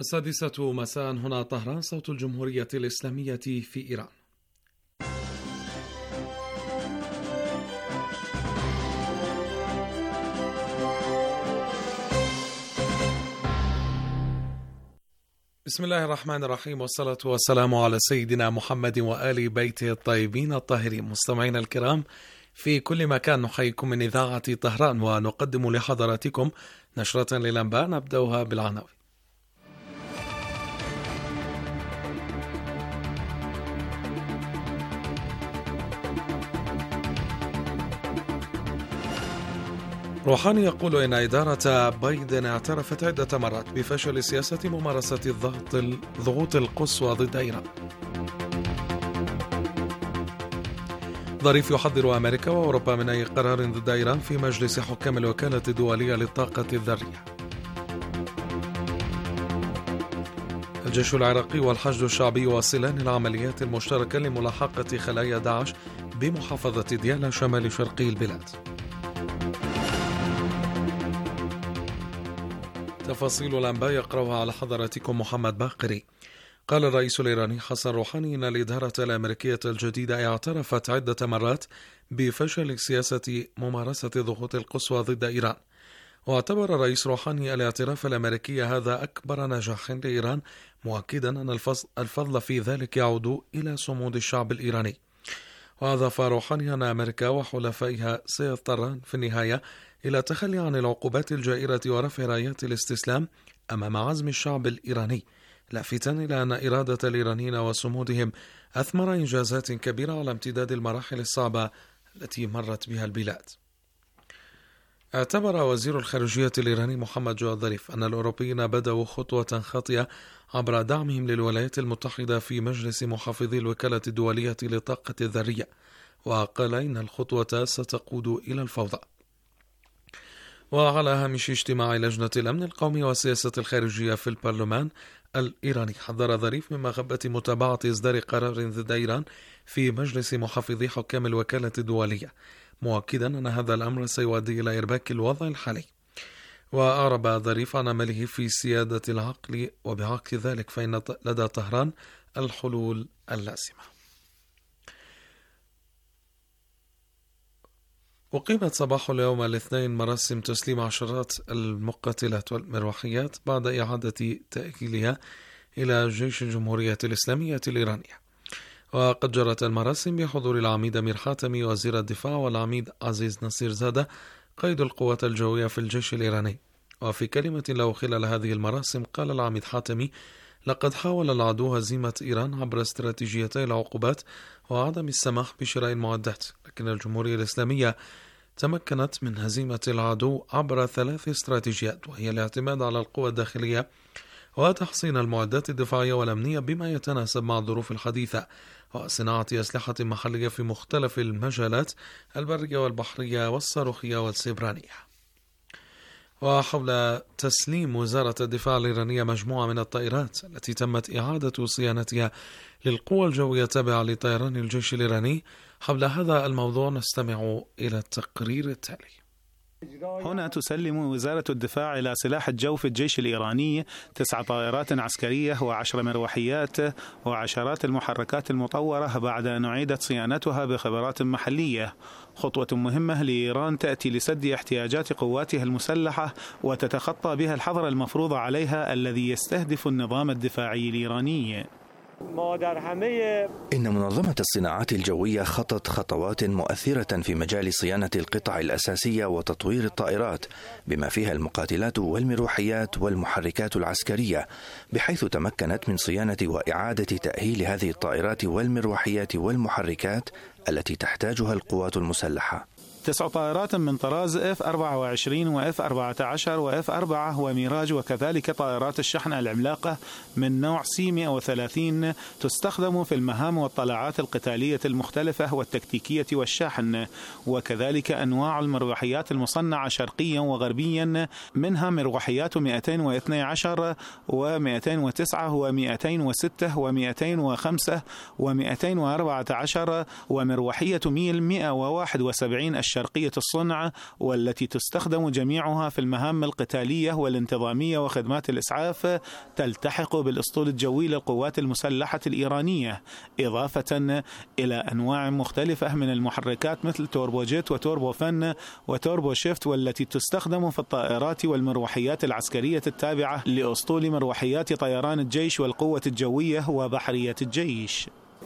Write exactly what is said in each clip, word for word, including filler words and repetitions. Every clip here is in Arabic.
السادسة مساء هنا طهران، صوت الجمهورية الإسلامية في إيران. بسم الله الرحمن الرحيم، والصلاة والسلام على سيدنا محمد وآل بيته الطيبين الطاهرين. مستمعينا الكرام في كل مكان، نحييكم من إذاعة طهران ونقدم لحضراتكم نشرة للأنباء نبدأها بالعناوين. روحاني يقول إن إدارة بايدن اعترفت عدة مرات بفشل سياسة ممارسة الضغط الضغوط القصوى ضد إيران. ظريف يحذر أمريكا وأوروبا من أي قرار ضد إيران في مجلس حكام الوكالة الدولية للطاقة الذرية. الجيش العراقي والحشد الشعبي يواصلان العمليات المشتركة لملاحقة خلايا داعش بمحافظة ديالى شمال شرقي البلاد. تفاصيل الأنباء يقرأها على حضراتكم محمد باقري. قال الرئيس الإيراني حسن روحاني إن الإدارة الأمريكية الجديدة اعترفت عدة مرات بفشل سياسة ممارسة الضغوط القصوى ضد إيران. واعتبر الرئيس روحاني الاعتراف الأمريكي هذا أكبر نجاح لإيران، مؤكدا أن الفضل في ذلك يعود إلى صمود الشعب الإيراني. وأضاف روحاني أن أمريكا وحلفائها سيضطران في النهاية إلى التخلي عن العقوبات الجائرة ورفع رايات الاستسلام أمام عزم الشعب الإيراني، لافتا إلى أن إرادة الإيرانيين وصمودهم أثمر إنجازات كبيرة على امتداد المراحل الصعبة التي مرت بها البلاد. اعتبر وزير الخارجية الإيراني محمد جواد ظريف أن الأوروبيين بدأوا خطوة خاطئة عبر دعمهم للولايات المتحدة في مجلس محافظي الوكالة الدولية للطاقة الذرية، وقال إن الخطوة ستقود إلى الفوضى. وعلى هامش اجتماع لجنة الأمن القومي والسياسة الخارجية في البرلمان الإيراني، حذر ظريف من مخبة متابعة إصدار قرار ضد إيران في مجلس محافظي حكام الوكالة الدولية، مؤكدا أن هذا الأمر سيؤدي إلى إرباك الوضع الحالي. وأعرب ظريف عن عمله في سيادة العقل، وبعكس ذلك فإن لدى طهران الحلول اللازمة. أقيمت صباح اليوم الاثنين مراسم تسليم عشرات المقاتلات والمروحيات بعد إعادة تأهيلها إلى جيش الجمهورية الإسلامية الإيرانية. وقد جرت المراسم بحضور العميد أمير حاتمي وزير الدفاع والعميد عزيز نصير زادة قائد القوات الجوية في الجيش الإيراني. وفي كلمة له خلال هذه المراسم قال العميد حاتمي: لقد حاول العدو هزيمة إيران عبر استراتيجيتي العقوبات وعدم السماح بشراء المعدات، لكن الجمهورية الإسلامية تمكنت من هزيمة العدو عبر ثلاث استراتيجيات، وهي الاعتماد على القوى الداخلية وتحصين المعدات الدفاعية والأمنية بما يتناسب مع الظروف الحديثة، وصناعة أسلحة محلية في مختلف المجالات البرية والبحرية والصاروخية والسيبرانية. وحول تسليم وزارة الدفاع الإيرانية مجموعة من الطائرات التي تمت إعادة صيانتها للقوى الجوية التابعة لطيران الجيش الإيراني، حول هذا الموضوع نستمع إلى التقرير التالي. هنا تسلم وزارة الدفاع إلى سلاح الجو في الجيش الإيراني تسع طائرات عسكرية وعشر مروحيات وعشرات المحركات المطورة بعد أن أعيدت صيانتها بخبرات محلية، خطوة مهمة لإيران تأتي لسد احتياجات قواتها المسلحة وتتخطى بها الحظر المفروض عليها الذي يستهدف النظام الدفاعي الإيراني. إن منظمة الصناعات الجوية خطت خطوات مؤثرة في مجال صيانة القطع الأساسية وتطوير الطائرات بما فيها المقاتلات والمروحيات والمحركات العسكرية، بحيث تمكنت من صيانة وإعادة تأهيل هذه الطائرات والمروحيات والمحركات التي تحتاجها القوات المسلحة. تسع طائرات من طراز إف أربعة وعشرين وإف أربعة عشر وإف أربعة وميراج، وكذلك طائرات الشحن العملاقة من نوع سي مئة وثلاثين تستخدم في المهام والطلعات القتالية المختلفة والتكتيكية والشاحن، وكذلك أنواع المروحيات المصنعة شرقيا وغربيا، منها مروحيات مئتين واثني عشر ومئتين وتسعة ومئتين وستة ومئتين وخمسة ومئتين وأربعة عشر ومروحية ميل مئة وواحد وسبعين شرقية الصنع، والتي تستخدم جميعها في المهام القتالية والانتظامية وخدمات الإسعاف، تلتحق بالأسطول الجوي للقوات المسلحة الإيرانية، إضافة إلى أنواع مختلفة من المحركات مثل توربوجيت وتوربوفن وتوربوشيفت، والتي تستخدم في الطائرات والمروحيات العسكرية التابعة لأسطول مروحيات طيران الجيش والقوة الجوية وبحرية الجيش.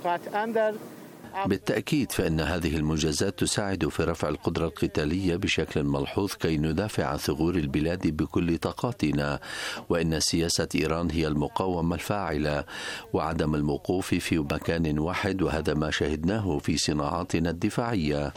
بالتأكيد فإن هذه المنجزات تساعد في رفع القدرة القتالية بشكل ملحوظ كي ندافع عن ثغور البلاد بكل طاقاتنا، وإن سياسة إيران هي المقاومة الفاعلة وعدم الوقوف في مكان واحد، وهذا ما شهدناه في صناعاتنا الدفاعية.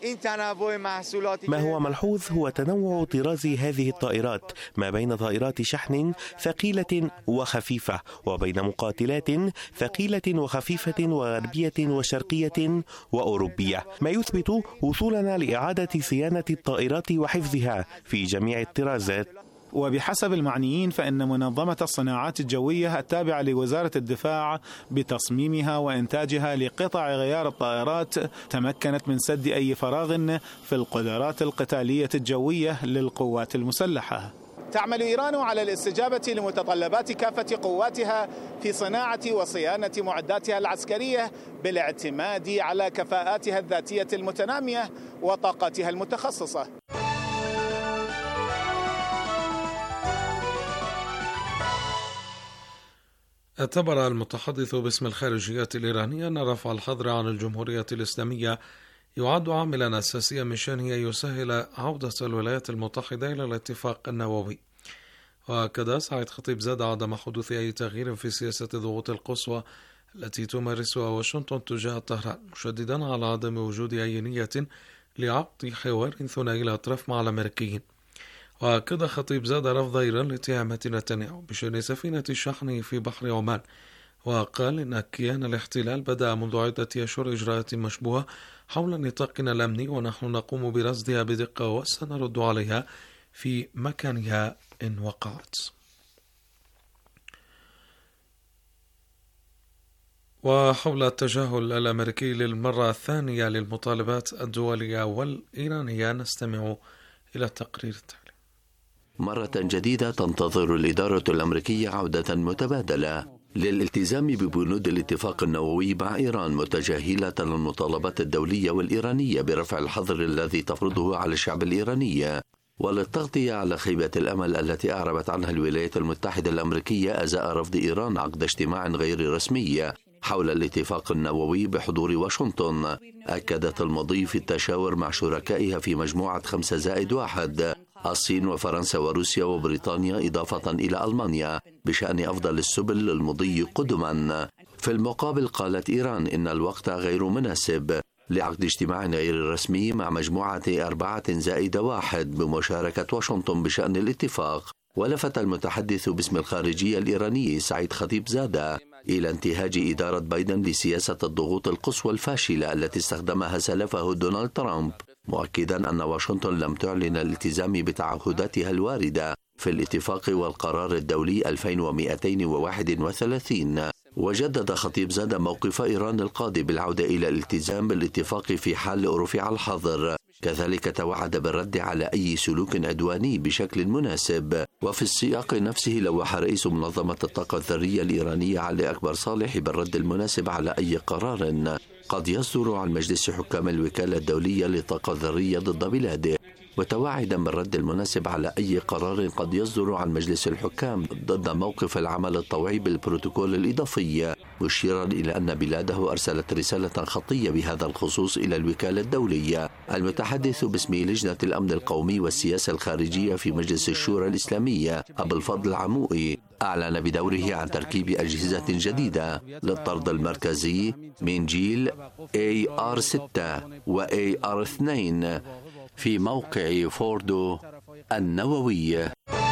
ما هو ملحوظ هو تنوع طراز هذه الطائرات ما بين طائرات شحن ثقيلة وخفيفة وبين مقاتلات ثقيلة وخفيفة وغربية وشرقية وأوروبية، ما يثبت وصولنا لإعادة صيانة الطائرات وحفظها في جميع الطرازات. وبحسب المعنيين فإن منظمة الصناعات الجوية التابعة لوزارة الدفاع بتصميمها وإنتاجها لقطع غيار الطائرات تمكنت من سد أي فراغ في القدرات القتالية الجوية للقوات المسلحة. تعمل إيران على الاستجابة لمتطلبات كافة قواتها في صناعة وصيانة معداتها العسكرية بالاعتماد على كفاءاتها الذاتية المتنامية وطاقاتها المتخصصة. اعتبر المتحدث باسم الخارجية الإيرانية أن رفع الحظر عن الجمهورية الإسلامية يعد عاملا أساسيا من شأنه يسهل عودة الولايات المتحدة إلى الاتفاق النووي. وهكذا سعيد خطيبزادة عدم حدوث أي تغيير في سياسة الضغوط القصوى التي تمارسها واشنطن تجاه طهران، مشددا على عدم وجود أي نية لعقد حوار ثنائي الأطراف مع الأمريكيين. وأكد خطيبزادة رفض إيران لاتهامات نتنياهو بشأن سفينة الشحن في بحر عمان، وقال إن كيان الاحتلال بدأ منذ عدة أشهر إجراءات مشبوهة حول نطاقنا الأمني، ونحن نقوم برصدها بدقة وسنرد عليها في مكانها إن وقعت. وحول التجاهل الأمريكي للمرة الثانية للمطالبات الدولية والإيرانية نستمع إلى التقرير التالي. مرة جديدة تنتظر الإدارة الأمريكية عودة متبادلة للالتزام ببنود الاتفاق النووي مع إيران، متجاهلة المطالبات الدولية والإيرانية برفع الحظر الذي تفرضه على الشعب الإيراني، وللتغطية على خيبة الأمل التي أعربت عنها الولايات المتحدة الأمريكية أزاء رفض إيران عقد اجتماع غير رسمي حول الاتفاق النووي بحضور واشنطن. أكدت المضي في التشاور مع شركائها في مجموعة خمسة زائد واحد الصين وفرنسا وروسيا وبريطانيا إضافة إلى ألمانيا بشأن أفضل السبل للمضي قدما. في المقابل قالت إيران إن الوقت غير مناسب لعقد اجتماع غير رسمي مع مجموعة أربعة زائد واحد بمشاركة واشنطن بشأن الاتفاق. ولفت المتحدث باسم الخارجية الإيراني سعيد خطيبزادة إلى انتهاج إدارة بايدن لسياسة الضغوط القصوى الفاشلة التي استخدمها سلفه دونالد ترامب، مؤكدا أن واشنطن لم تعلن الالتزام بتعهداتها الواردة في الاتفاق والقرار الدولي ألفين ومئتين وواحد وثلاثين. وجدد خطيبزادة موقف إيران القاضي بالعودة إلى الالتزام بالاتفاق في حال رفع الحظر، كذلك توعد بالرد على أي سلوك عدواني بشكل مناسب. وفي السياق نفسه لوح رئيس منظمة الطاقة الذرية الإيرانية علي أكبر صالح بالرد المناسب على أي قرار قد يصدر عن مجلس حكام الوكالة الدولية للطاقة الذرية ضد بلاده، وتوعدا بالرد المناسب على أي قرار قد يصدر عن مجلس الحكام ضد موقف العمل الطوعي بالبروتوكول الإضافي، مشيرا إلى أن بلاده أرسلت رسالة خطية بهذا الخصوص إلى الوكالة الدولية. المتحدث باسم لجنة الأمن القومي والسياسة الخارجية في مجلس الشورى الإسلامية أبو الفضل العموئي أعلن بدوره عن تركيب أجهزة جديدة للطرد المركزي من جيل إيه آر ستة و إيه آر اثنين في موقع فوردو النووي.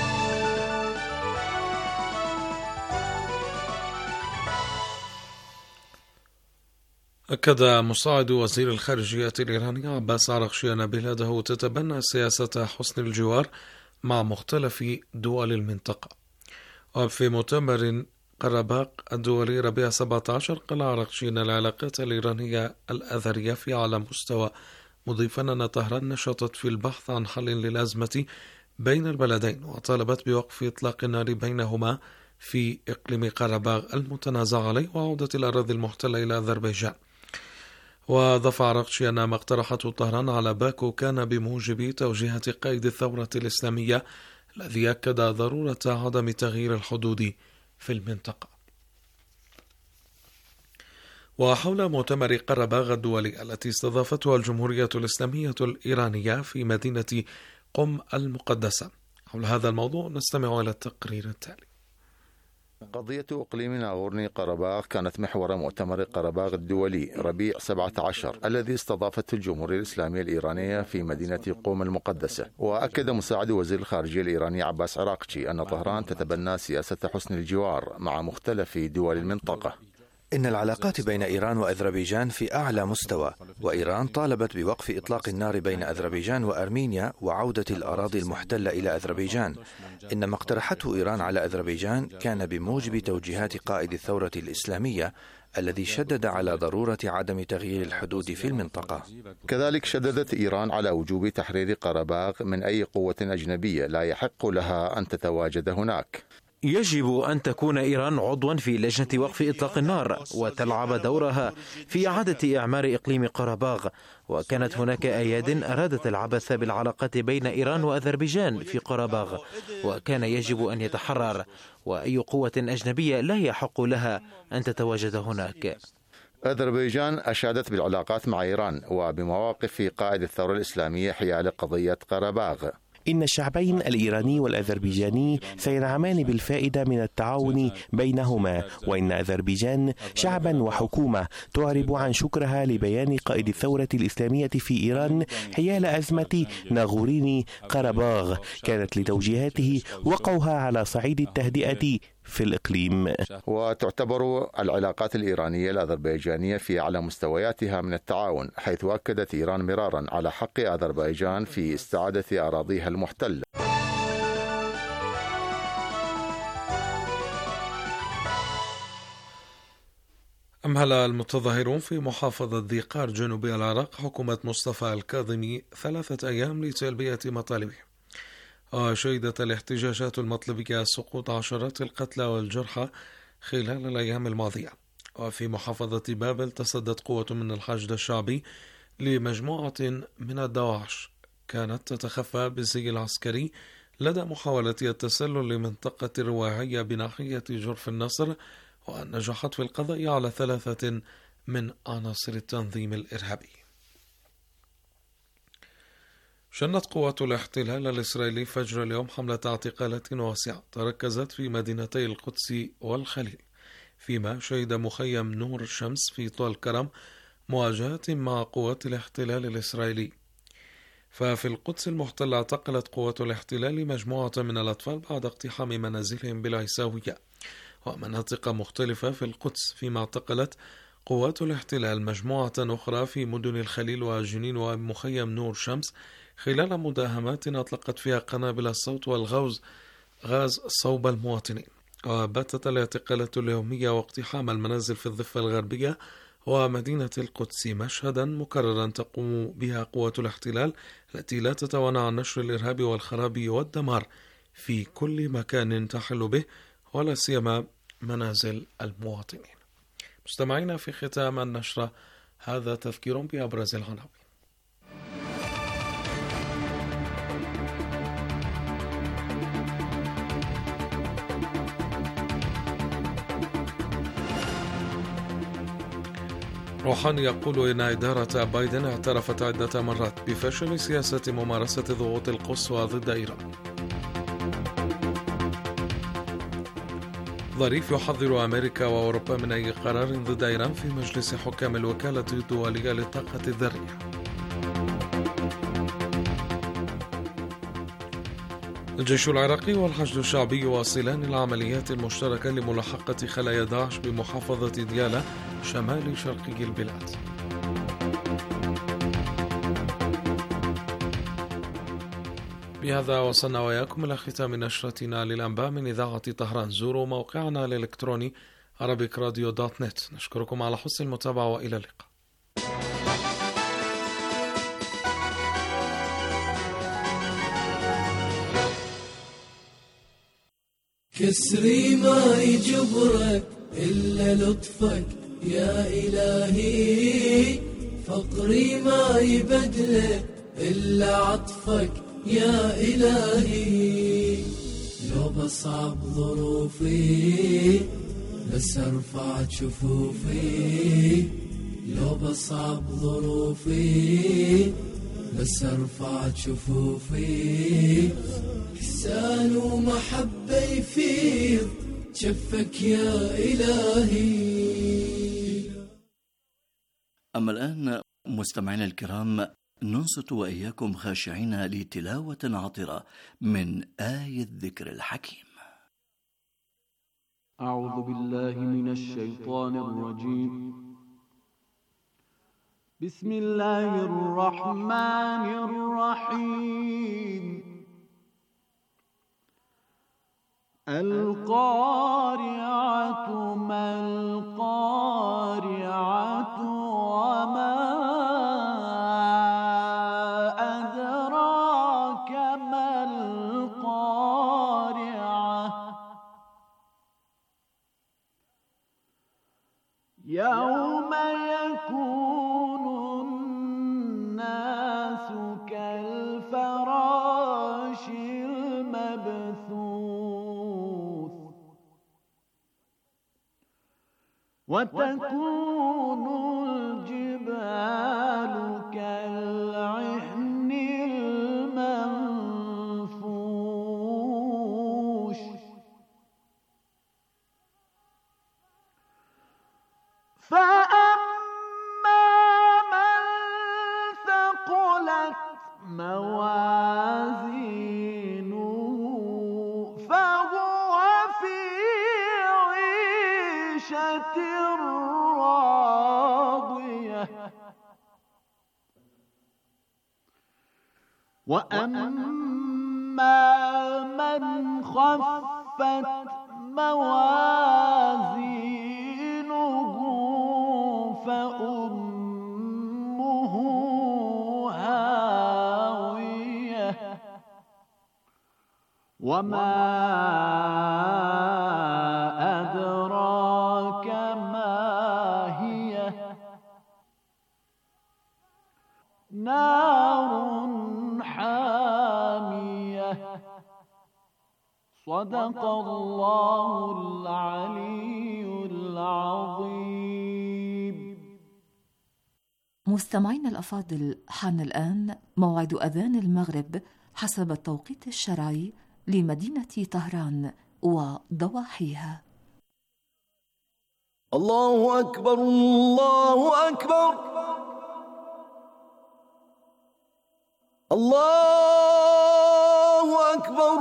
أكد مساعد وزير الخارجية الإيراني عباس عرغشي أن بلاده تتبنى سياسة حسن الجوار مع مختلف دول المنطقة. وفي مؤتمر قرباق الدولي ربيع سبعة عشر قال عرغشي أن العلاقات الإيرانية الأثرية في أعلى مستوى مضيفا أن طهران نشطت في البحث عن حل للأزمة بين البلدين، وطالبت بوقف إطلاق النار بينهما في إقليم قرباغ المتنازع عليه وعودة الأراضي المحتلة إلى أذربيجان. وأضاف عراقشي أن ما اقترحته طهران على باكو كان بموجب توجيهات قائد الثورة الإسلامية الذي أكد ضرورة عدم تغيير الحدود في المنطقة. وحول مؤتمر قرباغ الدولي التي استضافتها الجمهورية الإسلامية الإيرانية في مدينة قم المقدسة، حول هذا الموضوع نستمع إلى التقرير التالي. قضية إقليم ناغورني قرباغ كانت محور مؤتمر قرباغ الدولي ربيع سبعة عشر الذي استضافته الجمهورية الإسلامية الإيرانية في مدينة قم المقدسة. وأكد مساعد وزير الخارجية الإيراني عباس عراقشي أن طهران تتبنى سياسة حسن الجوار مع مختلف دول المنطقة. إن العلاقات بين إيران وأذربيجان في أعلى مستوى، وإيران طالبت بوقف إطلاق النار بين أذربيجان وأرمينيا وعودة الأراضي المحتلة إلى أذربيجان. إن ما اقترحته إيران على أذربيجان كان بموجب توجيهات قائد الثورة الإسلامية الذي شدد على ضرورة عدم تغيير الحدود في المنطقة. كذلك شددت إيران على وجوب تحرير قرباغ من أي قوة أجنبية لا يحق لها أن تتواجد هناك. يجب أن تكون إيران عضوا في لجنة وقف إطلاق النار وتلعب دورها في إعادة إعمار إقليم قرباغ. وكانت هناك أياد أرادت العبث بالعلاقات بين إيران وأذربيجان في قرباغ، وكان يجب أن يتحرر، وأي قوة أجنبية لا يحق لها أن تتواجد هناك. أذربيجان أشادت بالعلاقات مع إيران وبمواقف قائد الثورة الإسلامية حيال قضية قرباغ. إن الشعبين الإيراني والأذربيجاني سينعمان بالفائدة من التعاون بينهما، وإن أذربيجان شعبا وحكومة تعرب عن شكرها لبيان قائد الثورة الإسلامية في إيران حيال أزمة ناغوريني قرباغ كانت لتوجيهاته وقعها على صعيد التهدئة في الإقليم. وتعتبر العلاقات الإيرانية الأذربيجانية في أعلى مستوياتها من التعاون، حيث أكدت إيران مرارا على حق أذربيجان في استعادة أراضيها المحتلة. أمهل المتظاهرون في محافظة ذي قار جنوبي العراق حكومة مصطفى الكاظمي ثلاثة أيام لتلبية مطالبهم. وشهدت الاحتجاجات المطلبية سقوط عشرات القتلى والجرحى خلال الأيام الماضية. وفي محافظة بابل تصدت قوة من الحشد الشعبي لمجموعة من الدواعش كانت تتخفى بالزي العسكري لدى محاولة التسلل لمنطقة الرواعية بناحية جرف النصر، ونجحت في القضاء على ثلاثة من عناصر التنظيم الإرهابي. شنت قوات الاحتلال الإسرائيلي فجر اليوم حملة اعتقالات واسعة تركزت في مدينتي القدس والخليل، فيما شهد مخيم نور الشمس في طول كرم مواجهة مع قوات الاحتلال الإسرائيلي. ففي القدس المحتلة اعتقلت قوات الاحتلال مجموعة من الأطفال بعد اقتحام منازلهم بالعيساوية ومناطق مختلفة في القدس، فيما اعتقلت قوات الاحتلال مجموعة أخرى في مدن الخليل وجنين ومخيم نور شمس خلال مداهمات أطلقت فيها قنابل الصوت والغوز غاز صوب المواطنين. وباتت الاعتقالات اليومية واقتحام المنازل في الضفة الغربية ومدينة القدس مشهدا مكررا تقوم بها قوات الاحتلال التي لا تتوانى عن نشر الإرهاب والخراب والدمار في كل مكان تحل به، ولا سيما منازل المواطنين. مستمعينا، في ختام النشرة هذا تذكير بأبرز العناوين. روحاني يقول إن إدارة بايدن اعترفت عدة مرات بفشل سياسة ممارسة ضغوط القصوى ضد إيران. ظريف يحذر أمريكا وأوروبا من أي قرار ضد إيران في مجلس حكام الوكالة الدولية للطاقة الذرية. الجيش العراقي والحشد الشعبي يواصلان العمليات المشتركة لملاحقة خلايا داعش بمحافظة ديالى شمال شرقي البلاد. بهذا وصلنا وإياكم إلى ختام نشرتنا للأنباء من إذاعة طهران. زوروا موقعنا الإلكتروني arabic radio دوت نت. نشكركم على حسن المتابعة وإلى اللقاء. كسري ما يجبرك إلا لطفك يا إلهي، فقري ما يبدلك إلا عطفك يا إلهي. لو بصعب ظروفي بس أرفع شفوفي، لو بصعب ظروفي بس أرفع شفوفي. إحسان ومحبة يفيض شفك يا إلهي. أما الآن مستمعينا الكرام ننصت وإياكم خاشعين لتلاوة عطرة من آية الذكر الحكيم. أعوذ بالله من الشيطان الرجيم. بسم الله الرحمن الرحيم. القارعة ما القارعة وما أدراك ما القارعة. يوم يكون الناس كالفراش المبثوث، وتكون الجبال كالعهن المنفوش. فأما من ثقلت موازينه فهو في عيشة راضية، وأما من خفت موازينه فأمه هاوية، وما أدراك ما هي، نار حامية. صدق الله العلي العظيم. مستمعين الأفاضل، حان الآن موعد أذان المغرب حسب التوقيت الشرعي لمدينة طهران وضواحيها. الله أكبر الله أكبر الله أكبر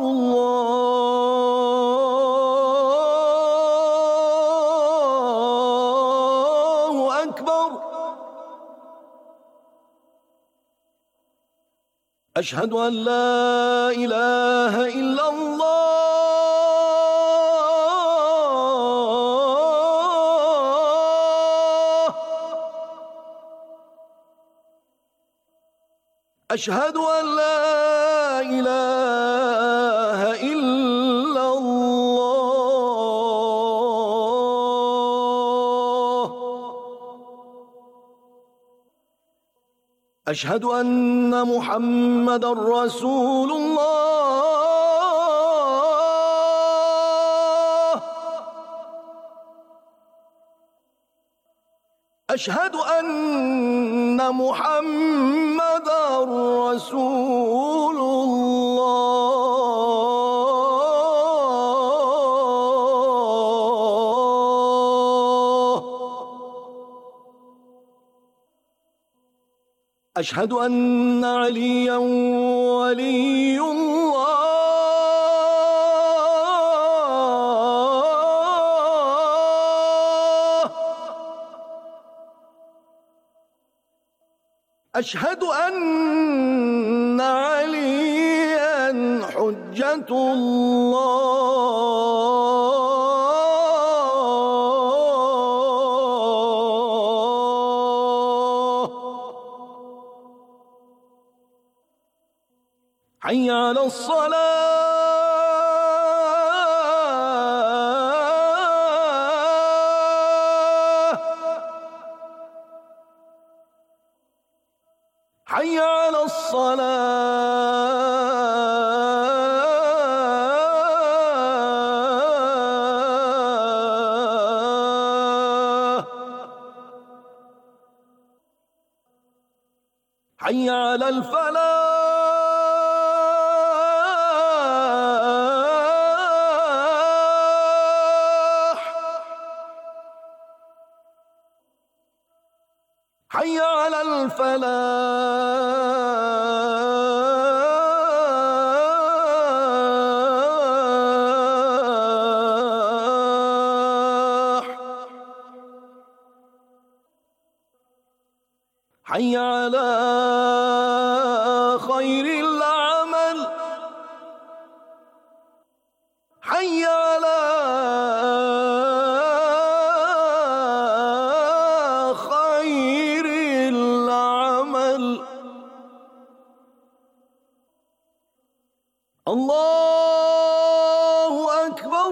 الله أكبر. أشهد أن لا إله إلا الله. أشهد أن لا إله إلا الله. أشهد أن محمد رسول الله. أشهد أن محمد رسول الله. أشهد أن عليا ولي الله. أشهد أن عليا حجة الله. حي على الصلاة. حي على الصلاة حي على الفلاح حي على الفلاح حي على خير العمل حي على خير العمل الله أكبر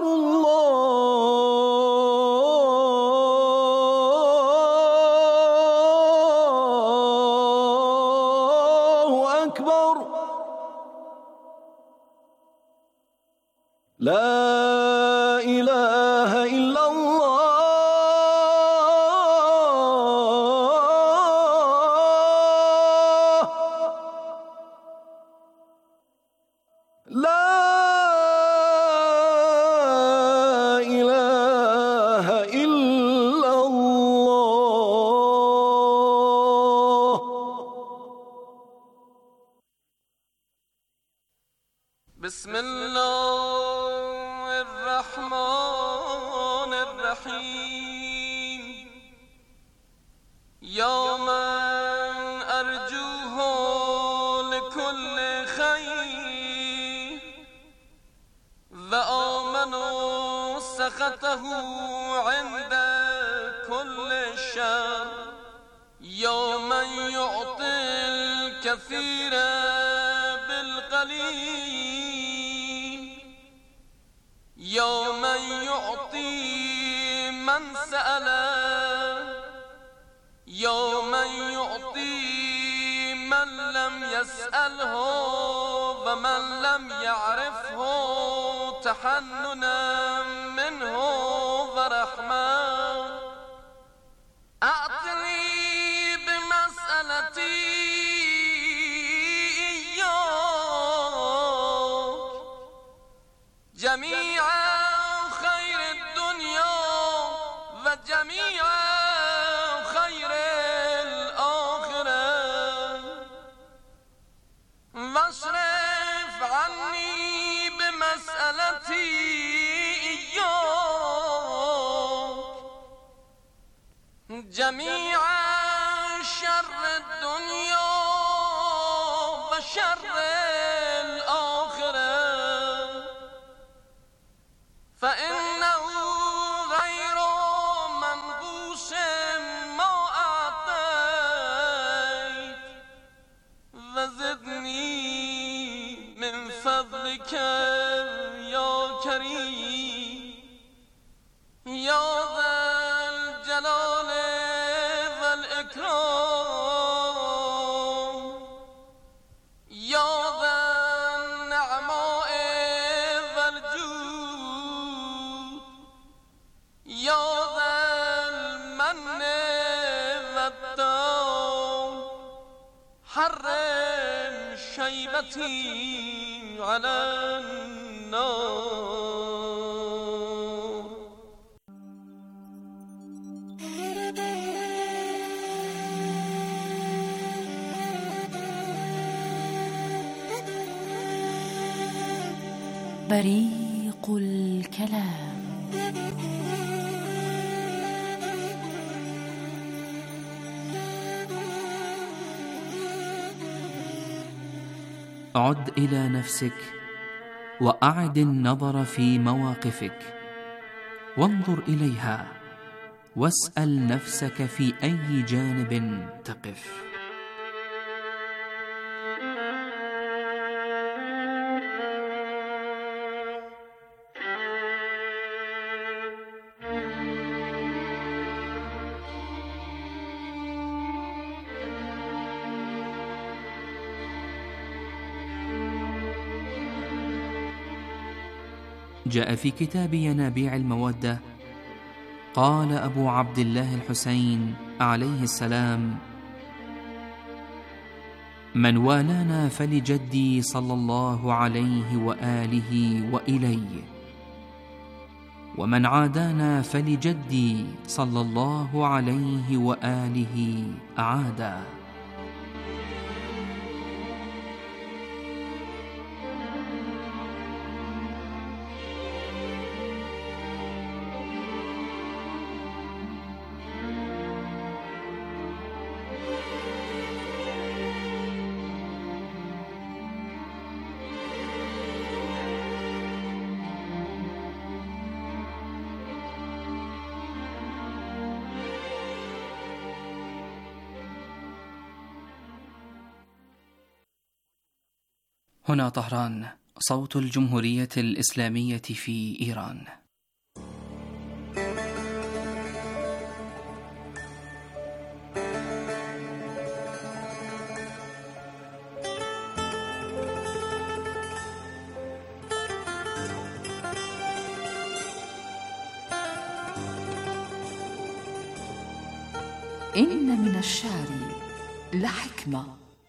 الله أكبر لا إله إلا الله لا إله إلا الله. بسم الله الرحمن الرحيم. يا من أرجوه لكل خير وآمنوا سخطه عند كل شر. يا من يعطي الكثير بالقليل. يا من يعطي من سأله. يا من يعطي من لم يسأله ومن لم يعرفه تحننا منه ورحمة. أعطني بمسألتي إياك جميع خير الدنيا وجميع خير الآخرة. واصرف عني بمسألتي إياك جميع شر الدنيا وشر الآخرة. فإنه غير منقوص ما أعطيت. وزدني من فضلك يا كريم يا ذا الجلال والإكرام. يا ذا النعماء والجود. يا ذا المن والدون. حرم شيبتي على النار. بريق الكلام. عد إلى نفسك وأعد النظر في مواقفك وانظر إليها واسأل نفسك في أي جانب تقف. جاء في كتاب ينابيع المودة قال أبو عبد الله الحسين عليه السلام: من والانا فلجدي صلى الله عليه وآله وإلي، ومن عادانا فلجدي صلى الله عليه وآله أعادا. هنا طهران، صوت الجمهورية الإسلامية في إيران. إن من الشعر لحكمة.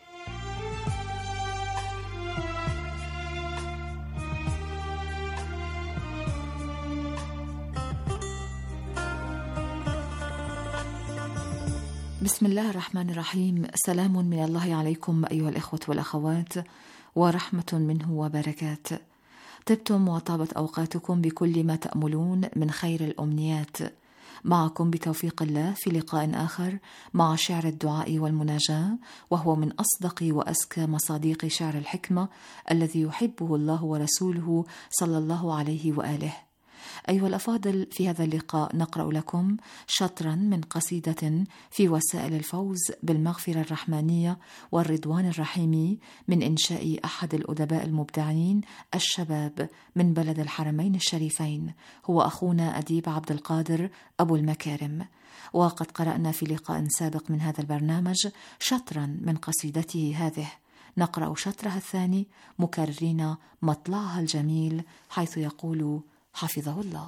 بسم الله الرحمن الرحيم. سلام من الله عليكم أيها الإخوة والأخوات، ورحمة منه وبركات. طبتم وطابت أوقاتكم بكل ما تأملون من خير الأمنيات. معكم بتوفيق الله في لقاء آخر مع شعر الدعاء والمناجاة، وهو من أصدق وأزكى مصاديق شعر الحكمة الذي يحبه الله ورسوله صلى الله عليه وآله. أيها الأفاضل، في هذا اللقاء نقرأ لكم شطرا من قصيدة في وسائل الفوز بالمغفرة الرحمانية والرضوان الرحيم من إنشاء أحد الأدباء المبدعين الشباب من بلد الحرمين الشريفين، هو أخونا أديب عبد القادر أبو المكارم. وقد قرأنا في لقاء سابق من هذا البرنامج شطرا من قصيدته هذه. نقرأ شطرها الثاني مكررين مطلعها الجميل، حيث يقول حفظه الله: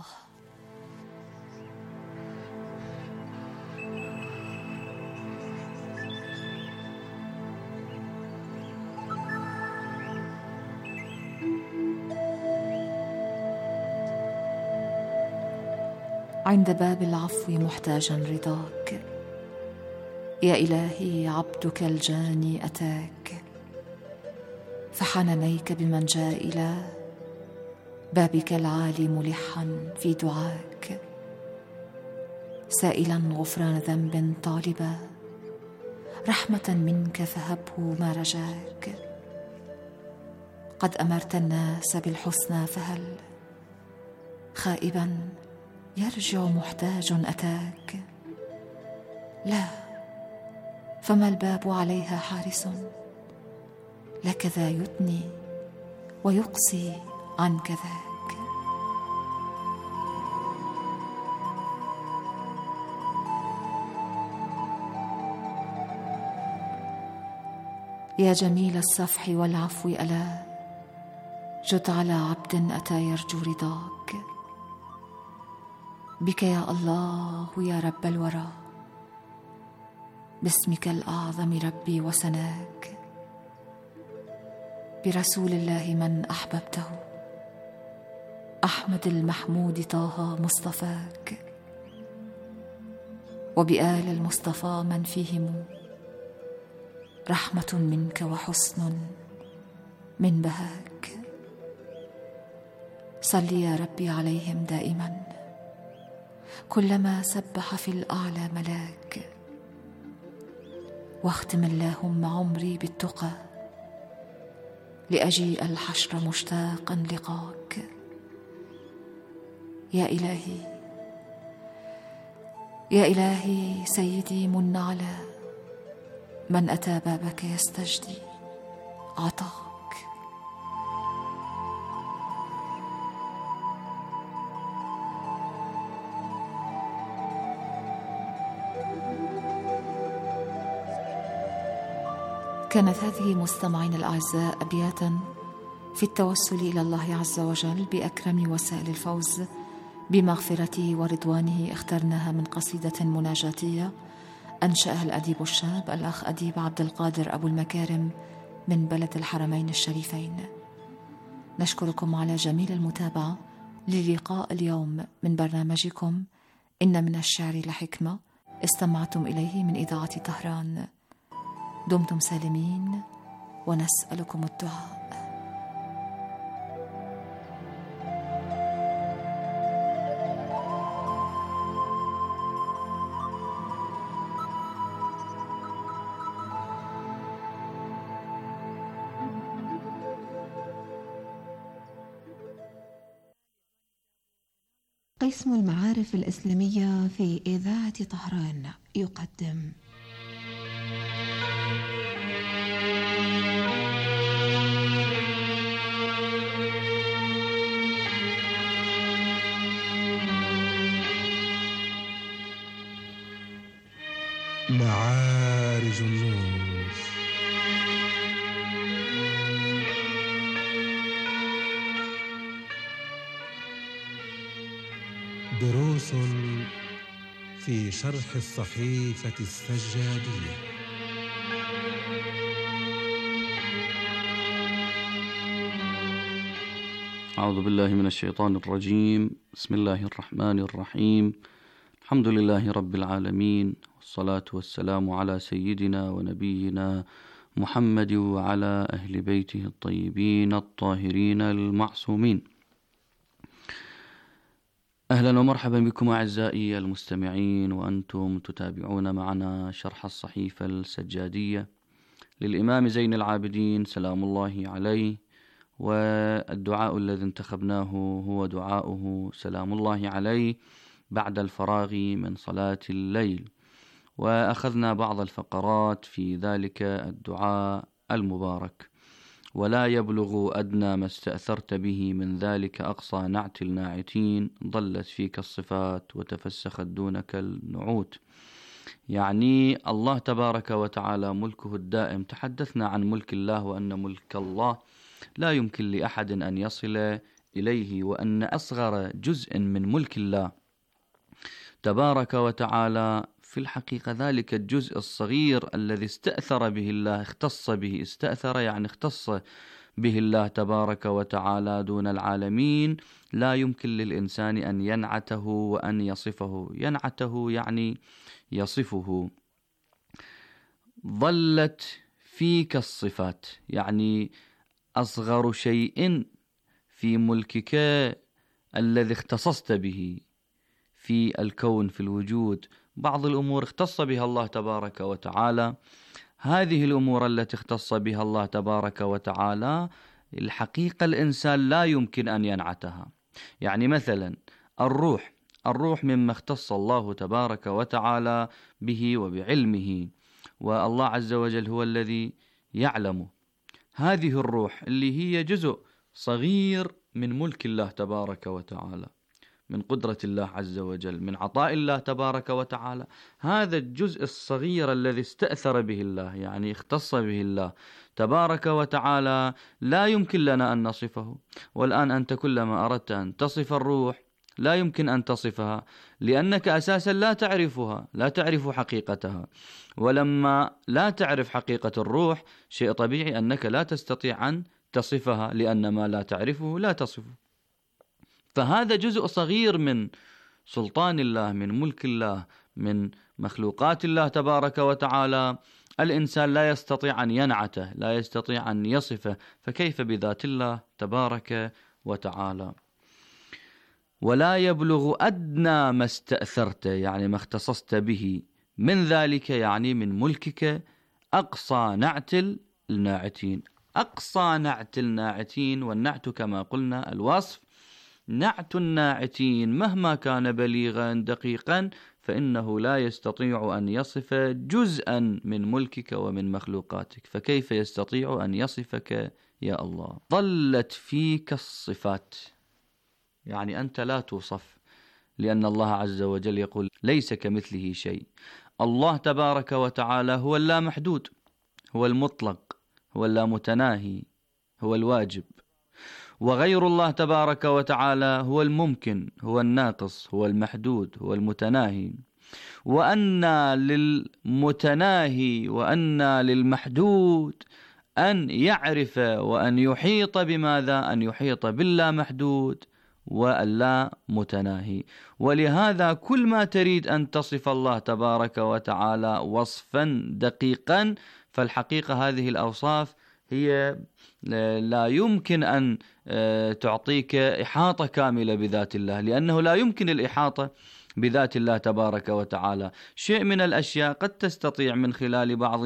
عند باب العفو محتاجا رضاك، يا إلهي عبدك الجاني أتاك، فحننيك بمن جاء إلى بابك العالي ملحا في دعاك، سائلا غفران ذنب طالبا رحمة منك فهبه ما رجاك. قد أمرت الناس بالحسنى، فهل خائبا يرجع محتاج أتاك؟ لا، فما الباب عليها حارس، لك ذا يدني ويقصي عن كذاك. يا جميل الصفح والعفو، ألا جد على عبد أتى يرجو رضاك. بك يا الله يا رب الورى، باسمك الأعظم ربي وسناك، برسول الله من أحببته، أحمد المحمود طه مصطفاك، وبآل المصطفى من فيهم رحمة منك وحسن من بهاك. صل يا ربي عليهم دائما، كلما سبح في الأعلى ملاك، واختم اللهم عمري بالتقى، لأجيء الحشر مشتاقا لقاك. يا إلهي يا إلهي سيدي، من على من أتى بابك يستجدي عطاك. كانت هذه مستمعين الأعزاء أبياتا في التوسل إلى الله عز وجل بأكرم وسائل الفوز بمغفرته ورضوانه اخترناها من قصيدة مناجاتية أنشأها الأديب الشاب الأخ أديب عبد القادر أبو المكارم من بلد الحرمين الشريفين. نشكركم على جميل المتابعة للقاء اليوم من برنامجكم إن من الشعر لحكمة استمعتم إليه من إذاعة طهران. دمتم سالمين ونسألكم الدعاء. قسم المعارف الإسلامية في إذاعة طهران يقدم معارج النور. دروس في شرح الصحيفة السجادية. أعوذ بالله من الشيطان الرجيم. بسم الله الرحمن الرحيم. الحمد لله رب العالمين، والصلاة والسلام على سيدنا ونبينا محمد وعلى أهل بيته الطيبين الطاهرين المعصومين. أهلا ومرحبا بكم أعزائي المستمعين، وأنتم تتابعون معنا شرح الصحيفة السجادية للإمام زين العابدين سلام الله عليه، والدعاء الذي انتخبناه هو دعاؤه سلام الله عليه بعد الفراغ من صلاة الليل، وأخذنا بعض الفقرات في ذلك الدعاء المبارك. ولا يبلغ أدنى ما استأثرت به من ذلك أقصى نعت الناعتين، ضلت فيك الصفات وتفسخت دونك النعوت. يعني الله تبارك وتعالى ملكه الدائم. تحدثنا عن ملك الله وأن ملك الله لا يمكن لأحد أن يصل إليه، وأن أصغر جزء من ملك الله تبارك وتعالى في الحقيقة ذلك الجزء الصغير الذي استأثر به الله، اختص به، استأثر يعني اختص به الله تبارك وتعالى دون العالمين، لا يمكن للإنسان أن ينعته وأن يصفه. ينعته يعني يصفه. ظلت فيك الصفات، يعني أصغر شيء في ملكك الذي اختصصت به في الكون في الوجود. بعض الأمور اختص بها الله تبارك وتعالى، هذه الأمور التي اختص بها الله تبارك وتعالى الحقيقة الإنسان لا يمكن أن ينعتها. يعني مثلا الروح، الروح مما اختص الله تبارك وتعالى به وبعلمه، والله عز وجل هو الذي يعلم. هذه الروح اللي هي جزء صغير من ملك الله تبارك وتعالى، من قدرة الله عز وجل، من عطاء الله تبارك وتعالى. هذا الجزء الصغير الذي استأثر به الله، يعني اختص به الله تبارك وتعالى، لا يمكن لنا أن نصفه. والآن أنت كلما أردت أن تصف الروح لا يمكن أن تصفها، لأنك أساسا لا تعرفها، لا تعرف حقيقتها. ولما لا تعرف حقيقة الروح شيء طبيعي أنك لا تستطيع أن تصفها، لأن ما لا تعرفه لا تصفه. فهذا جزء صغير من سلطان الله، من ملك الله، من مخلوقات الله تبارك وتعالى. الإنسان لا يستطيع أن ينعته، لا يستطيع أن يصفه، فكيف بذات الله تبارك وتعالى؟ ولا يبلغ أدنى ما استأثرت، يعني ما اختصصت به من ذلك، يعني من ملكك، أقصى نعت الناعتين. أقصى نعت الناعتين، والنعت كما قلنا الوصف. نعت الناعتين مهما كان بليغا دقيقا فإنه لا يستطيع أن يصف جزءا من ملكك ومن مخلوقاتك، فكيف يستطيع أن يصفك يا الله؟ ظلت فيك الصفات، يعني أنت لا توصف، لأن الله عز وجل يقول ليس كمثله شيء. الله تبارك وتعالى هو اللامحدود، هو المطلق، هو اللامتناهي، هو الواجب. وغير الله تبارك وتعالى هو الممكن، هو الناقص، هو المحدود، هو المتناهي. وأن للمتناهي وأن للمحدود أن يعرف وأن يحيط بماذا؟ أن يحيط باللا محدود واللا متناهي. ولهذا كل ما تريد أن تصف الله تبارك وتعالى وصفا دقيقا، فالحقيقة هذه الأوصاف هي لا يمكن أن تعطيك إحاطة كاملة بذات الله، لأنه لا يمكن الإحاطة بذات الله تبارك وتعالى. شيء من الأشياء قد تستطيع من خلال بعض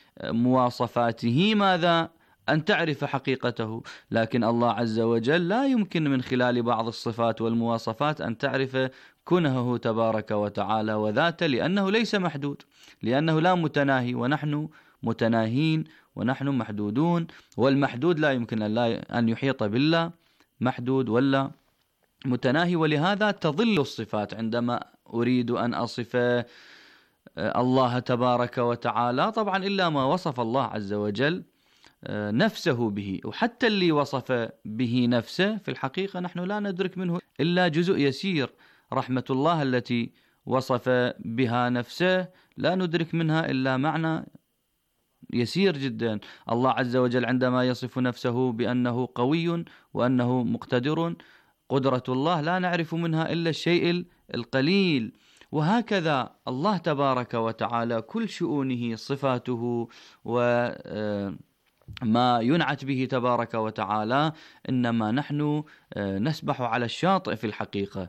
مواصفاته ماذا؟ أن تعرف حقيقته، لكن الله عز وجل لا يمكن من خلال بعض الصفات والمواصفات أن تعرف كنهه تبارك وتعالى وذاته، لأنه ليس محدود، لأنه لا متناهي، ونحن متناهين ونحن محدودون، والمحدود لا يمكن أن يحيط بالله محدود ولا متناهي. ولهذا تضل الصفات عندما أريد أن أصف الله تبارك وتعالى، طبعا إلا ما وصف الله عز وجل نفسه به، وحتى اللي وصف به نفسه في الحقيقة نحن لا ندرك منه إلا جزء يسير. رحمة الله التي وصف بها نفسه لا ندرك منها إلا معنى يسير جدا. الله عز وجل عندما يصف نفسه بأنه قوي وأنه مقتدر، قدرة الله لا نعرف منها إلا الشيء القليل. وهكذا الله تبارك وتعالى كل شؤونه صفاته وما ينعت به تبارك وتعالى، إنما نحن نسبح على الشاطئ في الحقيقة،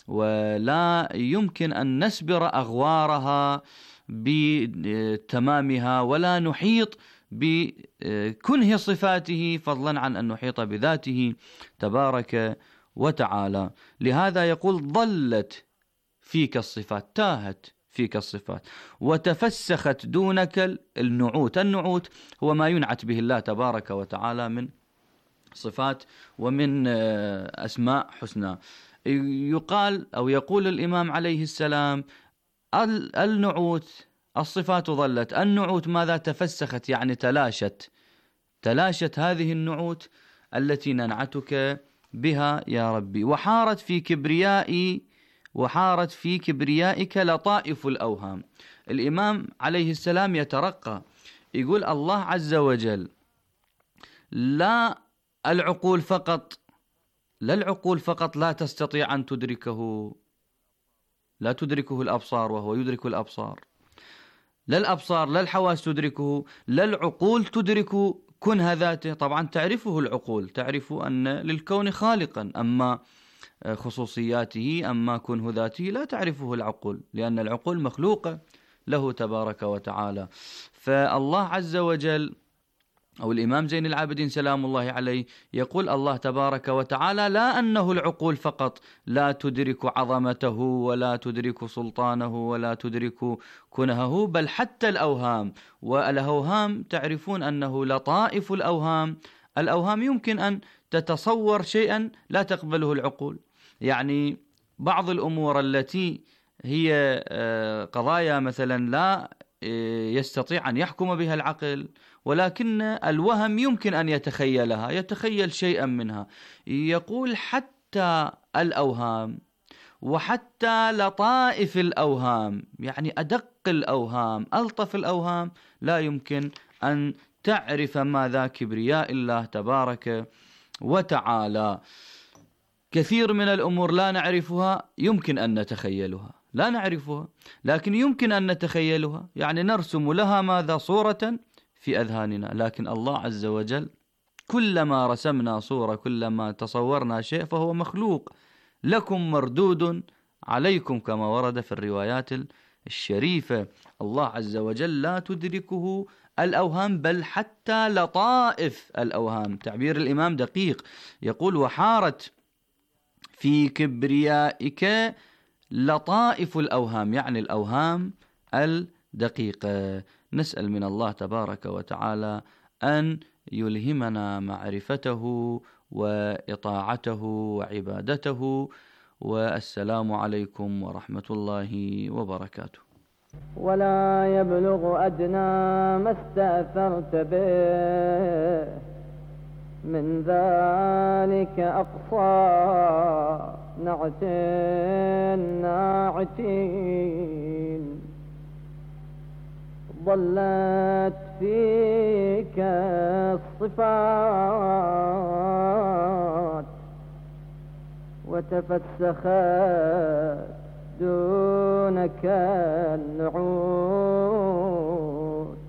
ولا يمكن أن نسبر أغوارها بتمامها، ولا نحيط بكنه صفاته فضلا عن أن نحيط بذاته تبارك وتعالى. لهذا يقول ضلت فيك الصفات، تاهت فيك الصفات وتفسخت دونك النعوت. النعوت هو ما ينعت به الله تبارك وتعالى من صفات ومن أسماء حسنى. يقال أو يقول الإمام عليه السلام النعوت الصفات ضلت، النعوت ماذا؟ تفسخت، يعني تلاشت، تلاشت هذه النعوت التي ننعتك بها يا ربي. وحارت في كبريائي وحارت في كبريائك لطائف الأوهام. الإمام عليه السلام يترقى، يقول الله عز وجل لا العقول فقط، لا العقول فقط لا تستطيع أن تدركه، لا تدركه الأبصار وهو يدرك الأبصار، لا الأبصار لا الحواس تدركه، لا العقول تدرك كنه ذاته. طبعا تعرفه العقول، تعرف أن للكون خالقا، أما خصوصياته أما كنه ذاته لا تعرفه العقول، لأن العقول مخلوقة له تبارك وتعالى. فالله عز وجل أو الإمام زين العابدين سلام الله عليه يقول الله تبارك وتعالى لا أنه العقول فقط لا تدرك عظمته ولا تدرك سلطانه ولا تدرك كنهه، بل حتى الأوهام. والأوهام تعرفون أنه لطائف الأوهام، الأوهام يمكن أن تتصور شيئا لا تقبله العقول. يعني بعض الأمور التي هي قضايا مثلا لا يستطيع أن يحكم بها العقل، ولكن الوهم يمكن أن يتخيلها، يتخيل شيئا منها. يقول حتى الأوهام وحتى لطائف الأوهام، يعني أدق الأوهام ألطف الأوهام لا يمكن أن تعرف ماذا؟ كبرياء الله تبارك وتعالى. كثير من الأمور لا نعرفها يمكن أن نتخيلها، لا نعرفها لكن يمكن أن نتخيلها، يعني نرسم لها ماذا؟ صورة في أذهاننا. لكن الله عز وجل كلما رسمنا صورة، كلما تصورنا شيء فهو مخلوق، لكم مردود عليكم كما ورد في الروايات الشريفة. الله عز وجل لا تدركه الأوهام بل حتى لطائف الأوهام. تعبير الإمام دقيق، يقول وحارت في كبريائك لطائف الأوهام، يعني الأوهام الدقيقة. نسأل من الله تبارك وتعالى أن يلهمنا معرفته وإطاعته وعبادته. والسلام عليكم ورحمة الله وبركاته. ولا يبلغ أدنى ما استأثرت به من ذلك أقصى نعت الناعتين ظلت فيك الصفات وتفسخت دونك النعوت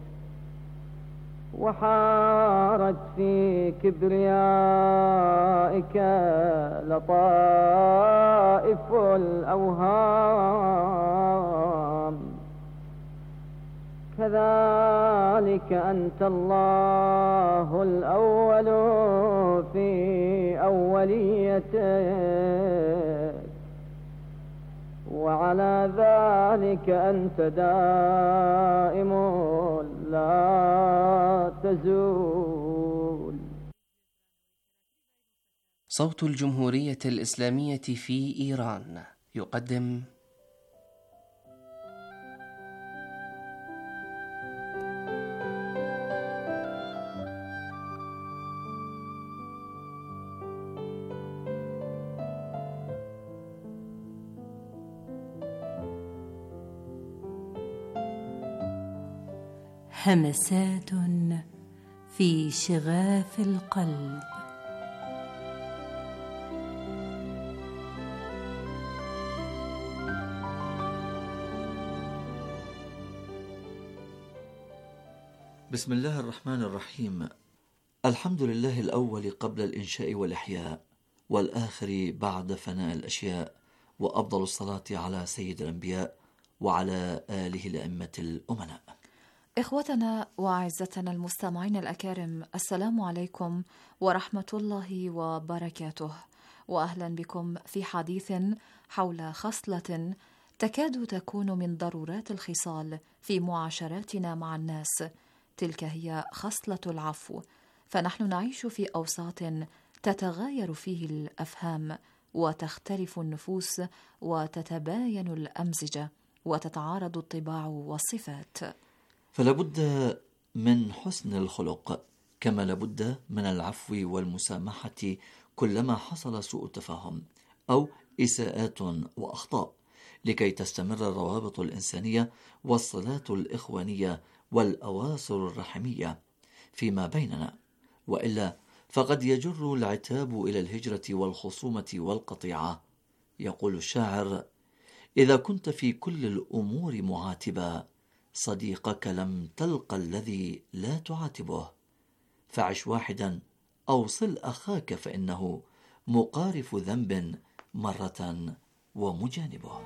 وحارت في كبريائك لطائف الأوهام كذلك أنت الله الأول في أوليتك وعلى ذلك أنت دائم لا تزول. صوت الجمهورية الإسلامية في إيران يقدم همسات في شغاف القلب. بسم الله الرحمن الرحيم. الحمد لله الأول قبل الإنشاء والإحياء والآخر بعد فناء الأشياء، وأفضل الصلاة على سيد الأنبياء وعلى آله الأئمة الأمناء. إخوتنا وأعزتنا المستمعين الأكارم، السلام عليكم ورحمة الله وبركاته، وأهلا بكم في حديث حول خصلة تكاد تكون من ضرورات الخصال في معاشراتنا مع الناس، تلك هي خصلة العفو. فنحن نعيش في أوساط تتغاير فيه الأفهام وتختلف النفوس وتتباين الأمزجة وتتعارض الطباع والصفات، فلابد من حسن الخلق كما لابد من العفو والمسامحة كلما حصل سوء تفاهم أو إساءات وأخطاء، لكي تستمر الروابط الإنسانية والصلات الإخوانية والأواصر الرحمية فيما بيننا، وإلا فقد يجر العتاب إلى الهجرة والخصومة والقطيعة. يقول الشاعر: إذا كنت في كل الأمور معاتبا، صديقك لم تلق الذي لا تعاتبه، فعش واحدا أو صل أخاك، فإنه مقارف ذنب مرة ومجانبه.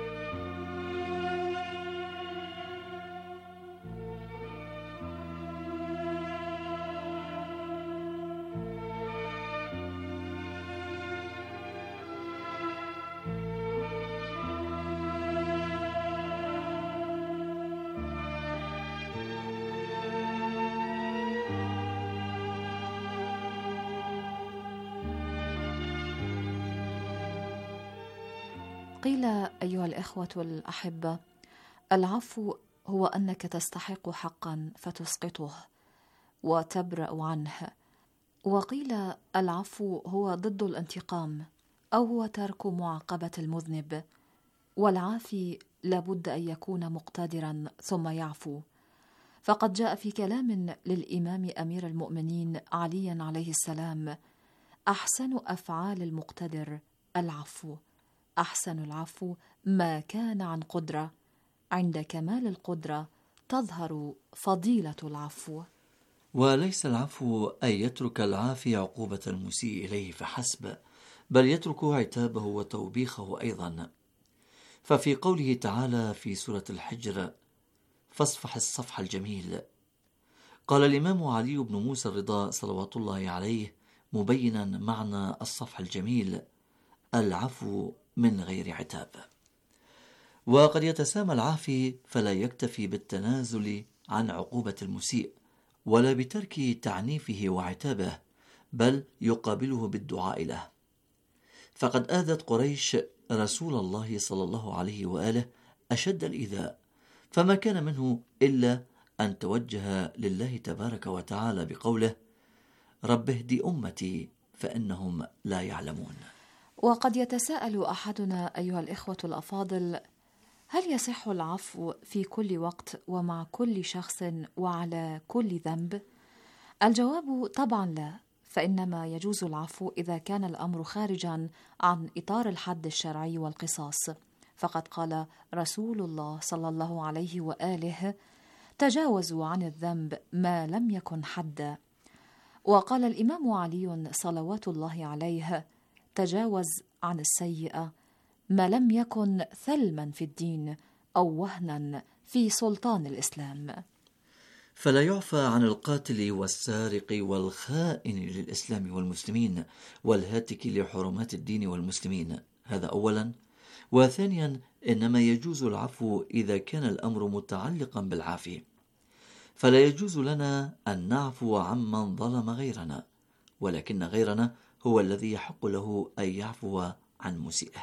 قيل أيها الإخوة الأحبة: العفو هو أنك تستحق حقا فتسقطه وتبرأ عنه. وقيل العفو هو ضد الانتقام، أو هو ترك معاقبة المذنب، والعافي لابد أن يكون مقتدرا ثم يعفو. فقد جاء في كلام للإمام أمير المؤمنين علي عليه السلام: أحسن أفعال المقتدر العفو، أحسن العفو ما كان عن قدرة، عند كمال القدرة تظهر فضيلة العفو. وليس العفو أن يترك العافي عقوبة المسيء إليه فحسب، بل يترك عتابه وتوبيخه أيضا. ففي قوله تعالى في سورة الحجر: فاصفح الصفح الجميل، قال الإمام علي بن موسى الرضا صلوات الله عليه مبينا معنى الصفح الجميل: العفو من غير عتاب. وقد يتسامى العافي فلا يكتفي بالتنازل عن عقوبة المسيء ولا بترك تعنيفه وعتابه، بل يقابله بالدعاء له. فقد آذت قريش رسول الله صلى الله عليه وآله أشد الإيذاء، فما كان منه إلا أن توجه لله تبارك وتعالى بقوله: رب اهدي أمتي فإنهم لا يعلمون. وقد يتساءل أحدنا أيها الإخوة الأفاضل: هل يصح العفو في كل وقت ومع كل شخص وعلى كل ذنب؟ الجواب طبعا لا، فإنما يجوز العفو إذا كان الأمر خارجا عن إطار الحد الشرعي والقصاص، فقد قال رسول الله صلى الله عليه وآله: تجاوزوا عن الذنب ما لم يكن حدا. وقال الإمام علي صلوات الله عليه: تجاوز عن السيئة ما لم يكن ثلما في الدين أو وهنا في سلطان الإسلام. فلا يعفى عن القاتل والسارق والخائن للإسلام والمسلمين والهاتك لحرمات الدين والمسلمين، هذا أولا. وثانيا، إنما يجوز العفو إذا كان الأمر متعلقا بالعافي، فلا يجوز لنا أن نعفو عمن ظلم غيرنا، ولكن غيرنا هو الذي يحق له أن يعفو عن مسيئه.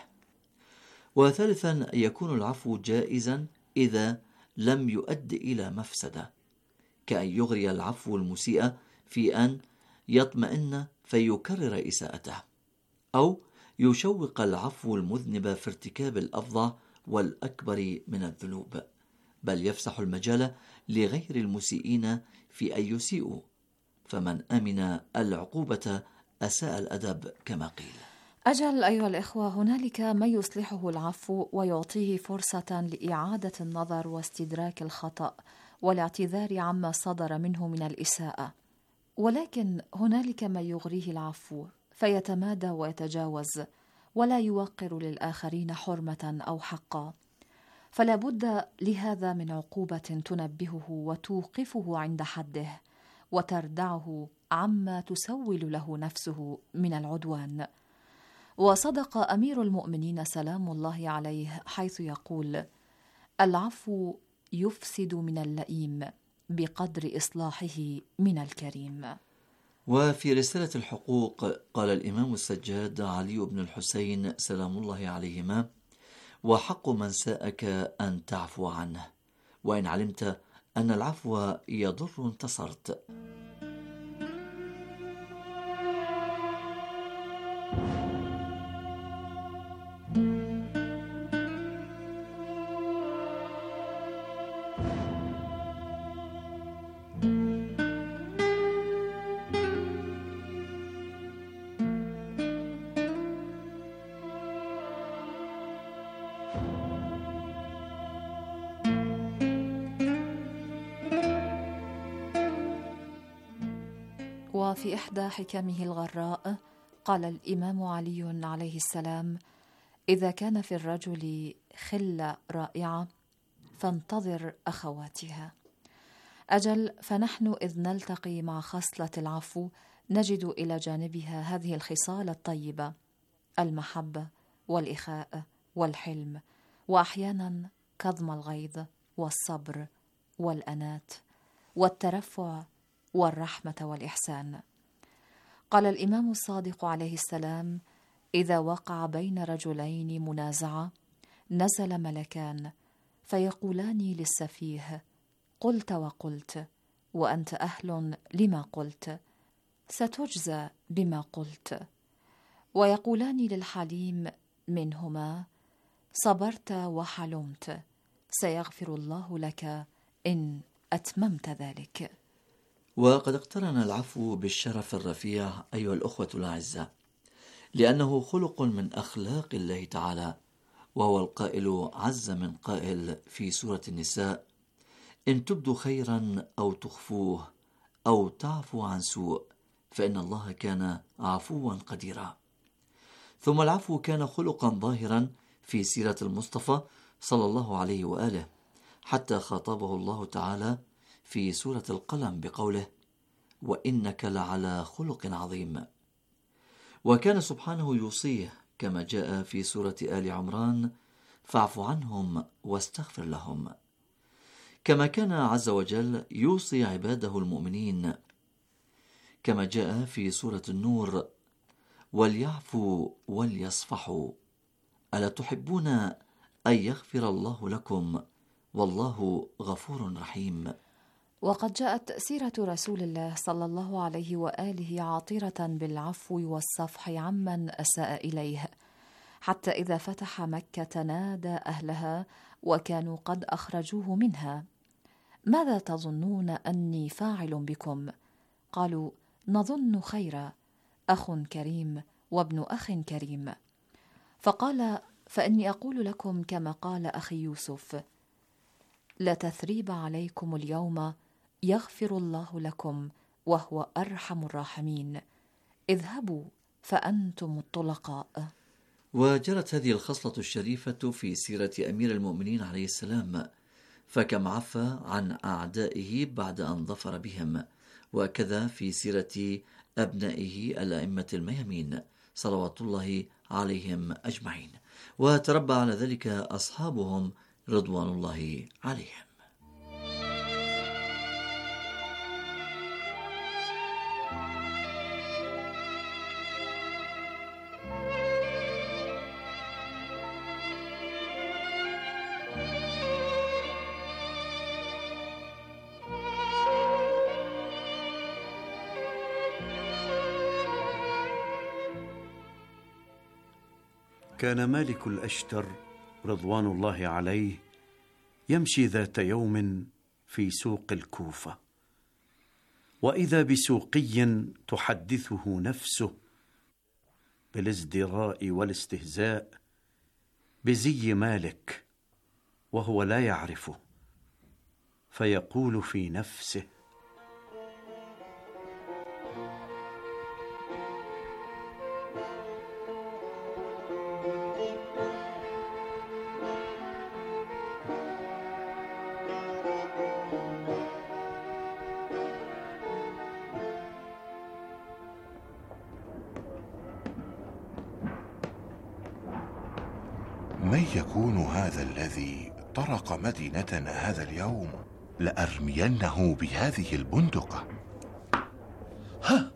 وثالثا، يكون العفو جائزا إذا لم يؤدي إلى مفسدة، كأن يغري العفو المسيء في أن يطمئن فيكرر إساءته، أو يشوق العفو المذنب في ارتكاب الأفظع والأكبر من الذنوب، بل يفسح المجال لغير المسيئين في أن يسيئوا، فمن أمن العقوبة أساء الأدب كما قيل. أجل أيها الإخوة، هنالك ما يصلحه العفو ويعطيه فرصة لإعادة النظر واستدراك الخطأ والاعتذار عما صدر منه من الإساءة، ولكن هنالك ما يغريه العفو فيتمادى ويتجاوز ولا يوقر للآخرين حرمة أو حقا، فلا بد لهذا من عقوبة تنبهه وتوقفه عند حده وتردعه عما تسول له نفسه من العدوان. وصدق أمير المؤمنين سلام الله عليه حيث يقول: العفو يفسد من اللئيم بقدر إصلاحه من الكريم. وفي رسالة الحقوق قال الإمام السجاد علي بن الحسين سلام الله عليهما: وحق من ساءك أن تعفو عنه، وإن علمت أن العفو يضر انتصرت. وفي إحدى حكمه الغراء قال الإمام علي عليه السلام: إذا كان في الرجل خلة رائعة فانتظر أخواتها. أجل، فنحن إذ نلتقي مع خصلة العفو نجد إلى جانبها هذه الخصال الطيبة: المحبة والإخاء والحلم، وأحيانا كظم الغيظ والصبر والأنات والترفع والرحمة والإحسان. قال الإمام الصادق عليه السلام: إذا وقع بين رجلين منازعة نزل ملكان فيقولان للسفيه: قلت وقلت وأنت أهل لما قلت، ستجزى بما قلت. ويقولان للحليم منهما: صبرت وحلمت، سيغفر الله لك إن أتممت ذلك. وقد اقترن العفو بالشرف الرفيع أيها الأخوة الأعزاء، لأنه خلق من أخلاق الله تعالى، وهو القائل عز من قائل في سورة النساء: إن تبدوا خيرا أو تخفوه أو تعفو عن سوء فإن الله كان عفوا قديرا. ثم العفو كان خلقا ظاهرا في سيرة المصطفى صلى الله عليه وآله، حتى خاطبه الله تعالى في سورة القلم بقوله: وإنك لعلى خلق عظيم. وكان سبحانه يوصيه كما جاء في سورة آل عمران: فاعف عنهم واستغفر لهم. كما كان عز وجل يوصي عباده المؤمنين كما جاء في سورة النور: وليعفوا وليصفحوا ألا تحبون أن يغفر الله لكم والله غفور رحيم. وقد جاءت سيرة رسول الله صلى الله عليه وآله عاطرة بالعفو والصفح عمن أساء إليه، حتى إذا فتح مكة نادى أهلها وكانوا قد أخرجوه منها: ماذا تظنون أني فاعل بكم؟ قالوا: نظن خيرا، أخ كريم وابن أخ كريم. فقال: فإني أقول لكم كما قال أخي يوسف: لا تثريب عليكم اليوم، يغفر الله لكم وهو أرحم الراحمين، اذهبوا فأنتم الطلقاء. وجرت هذه الخصلة الشريفة في سيرة أمير المؤمنين عليه السلام، فكم عفى عن أعدائه بعد أن ظفر بهم، وكذا في سيرة أبنائه الأئمة الميامين صلوات الله عليهم أجمعين، وتربى على ذلك أصحابهم رضوان الله عليهم. كان مالك الأشتر رضوان الله عليه يمشي ذات يوم في سوق الكوفة، وإذا بسوقي تحدثه نفسه بالازدراء والاستهزاء بزي مالك وهو لا يعرفه، فيقول في نفسه: من يكون هذا الذي طرق مدينتنا هذا اليوم؟ لأرمينه بهذه البندقة. ها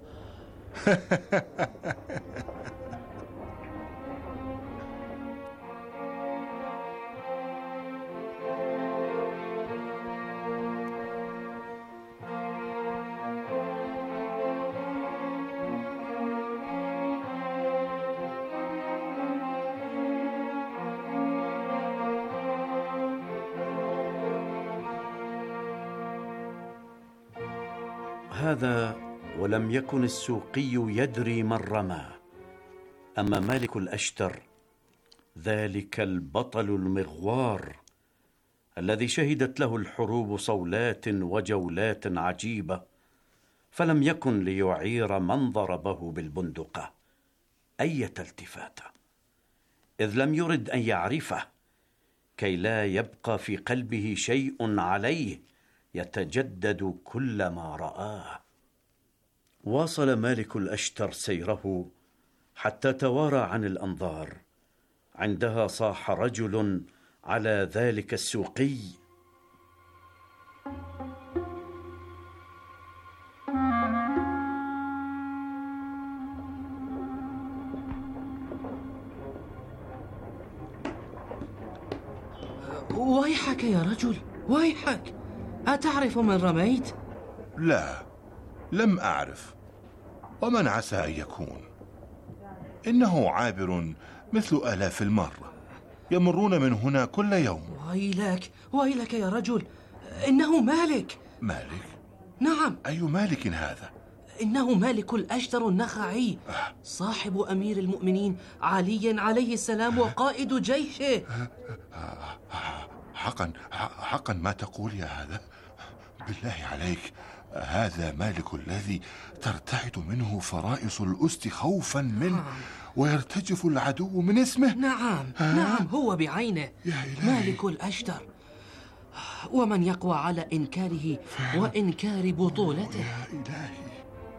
هذا ولم يكن السوقي يدري من رمى. أما مالك الأشتر ذلك البطل المغوار الذي شهدت له الحروب صولات وجولات عجيبة، فلم يكن ليعير من ضربه بالبندقة أية التفاتة، إذ لم يرد أن يعرفه كي لا يبقى في قلبه شيء عليه يتجدد كلما رآه. واصل مالك الأشتر سيره حتى توارى عن الأنظار. عندها صاح رجل على ذلك السوقي: ويحك يا رجل، ويحك، أتعرف من رميت؟ لا، لم أعرف، ومن عسى أن يكون؟ إنه عابر مثل آلاف المرة، يمرون من هنا كل يوم. ويلك ويلك يا رجل، إنه مالك. مالك؟ نعم. أي مالك هذا؟ إنه مالك الأشتر النخعي، صاحب أمير المؤمنين علي عليه السلام وقائد جيشه. حقا حقا ما تقول يا هذا؟ بالله عليك، هذا مالك الذي ترتعد منه فرائص الأسد خوفا منه ويرتجف العدو من اسمه؟ نعم نعم، هو بعينه مالك الأشتر، ومن يقوى على إنكاره وإنكار بطولته؟ يا إلهي.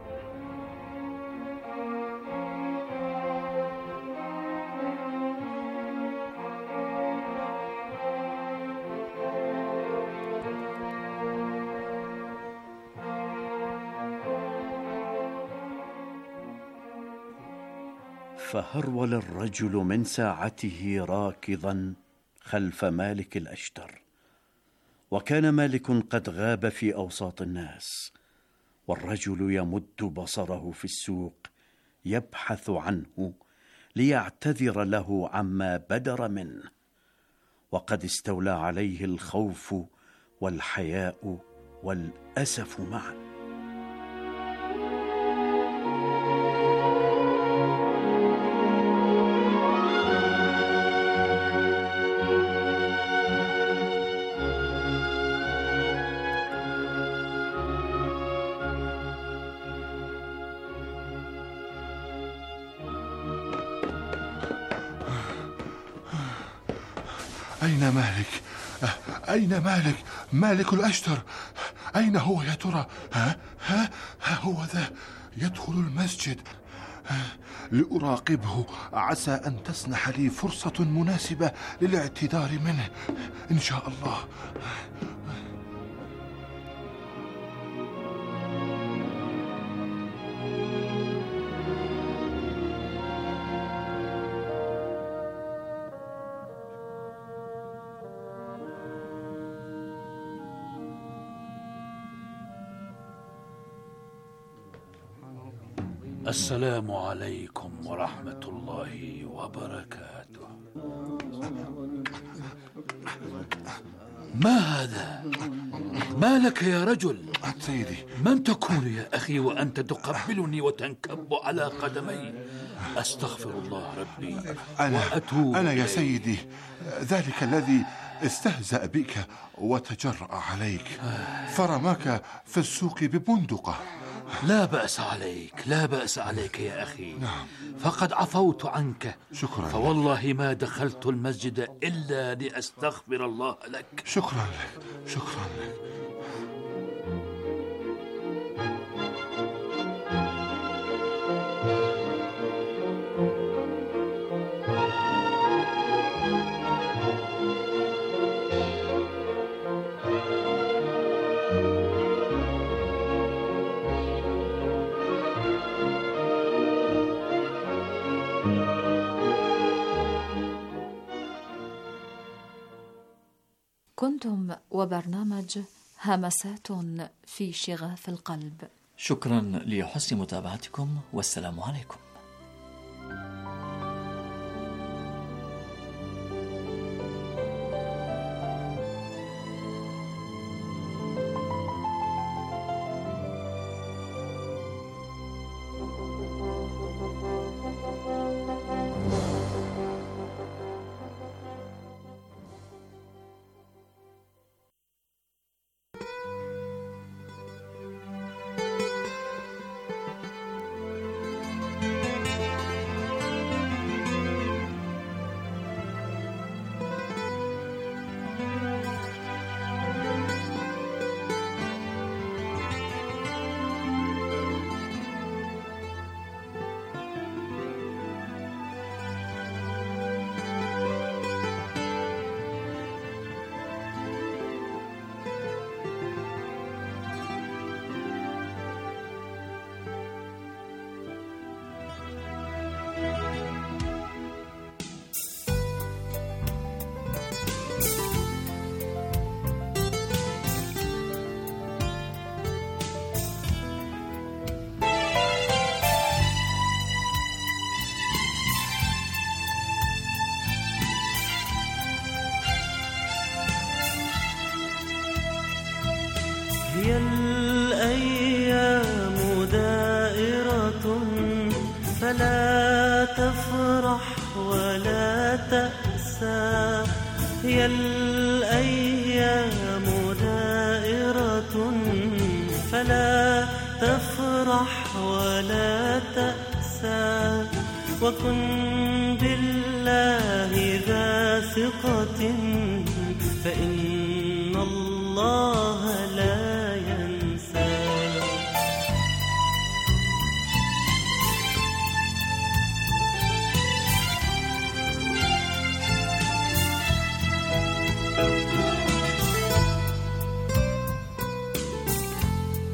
فهرول الرجل من ساعته راكضا خلف مالك الأشتر، وكان مالك قد غاب في أوساط الناس، والرجل يمد بصره في السوق يبحث عنه ليعتذر له عما بدر منه، وقد استولى عليه الخوف والحياء والأسف معا. أين مالك؟ أين مالك؟ مالك الأشتر أين هو يا ترى؟ ها ها ها هو ذا يدخل المسجد لأراقبه، عسى أن تسنح لي فرصة مناسبة للاعتذار منه إن شاء الله. السلام عليكم ورحمة الله وبركاته. ما هذا؟ ما لك يا رجل؟ سيدي، من تكون يا أخي وأنت تقبلني وتنكب على قدمي؟ أستغفر الله ربي أنا وأتوب أنا يا إليه. سيدي ذلك الذي استهزأ بك وتجرأ عليك، فرماك في السوق ببندقة. لا بأس عليك، لا بأس عليك يا أخي. نعم. فقد عفوت عنك. شكرا. فوالله ما دخلت المسجد إلا لأستغفر الله لك. شكرا لك، شكرا لك. كنتم وبرنامج همسات في شغاف القلب. شكرا لحسن متابعتكم، والسلام عليكم. هي الأيام دائرة فلا تفرح ولا تأسى. هي الأيام دائرة فلا تفرح ولا تأسى. وكن بالله ذا ثقة فإن الله لا